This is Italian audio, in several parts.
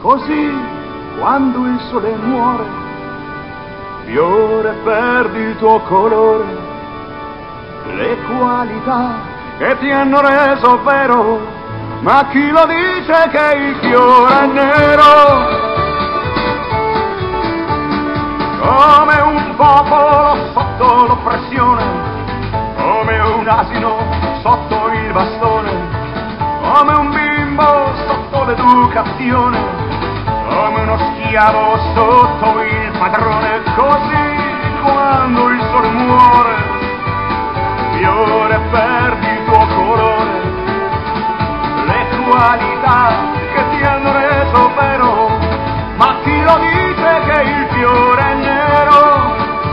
Così quando il sole muore, fiore perdi il tuo colore, le qualità che ti hanno reso vero, ma chi lo dice che il fiore è nero? Come un popolo sotto l'oppressione, come un asino sotto il bastone, come un bimbo sotto l'educazione, come uno schiavo sotto il padrone. Così quando il sole muore, fiore perdi il tuo colore, le qualità che ti hanno reso vero, ma chi lo dice che il fiore è nero?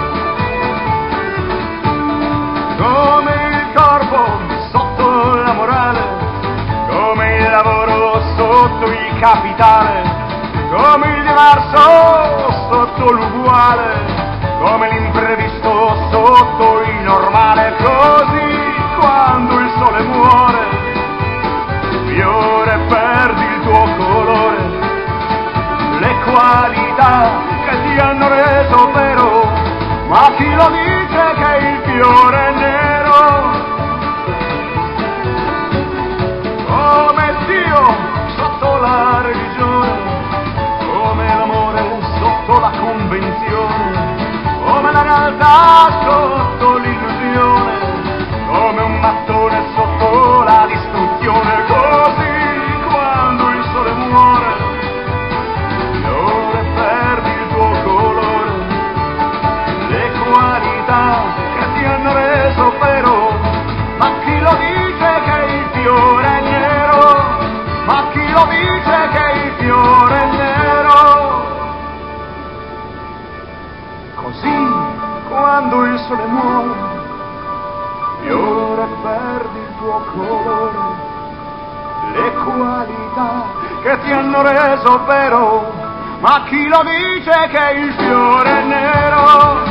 Come il corpo sotto la morale, come il lavoro sotto il capitale, come il diverso sotto l'uguale, come l'imprevisto sotto il normale. Così quando il sole muore, fiore perdi il tuo colore, le qualità che ti hanno reso vero, ma chi lo dice che il fiore è nero? Come Dio sotto la religione, come l'amore sotto la convenzione, come la realtà sotto l'illusione, come un mattone sotto la distruzione. Così quando il sole muore, fiore perdi il tuo colore, le qualità che ti hanno reso vero, ma chi lo dice che il fiore è nero? Ma chi lo dice che il fiore è nero? Così quando il sole muore, fiore perdi il tuo colore, le qualità che ti hanno reso vero, ma chi lo dice che il fiore è nero?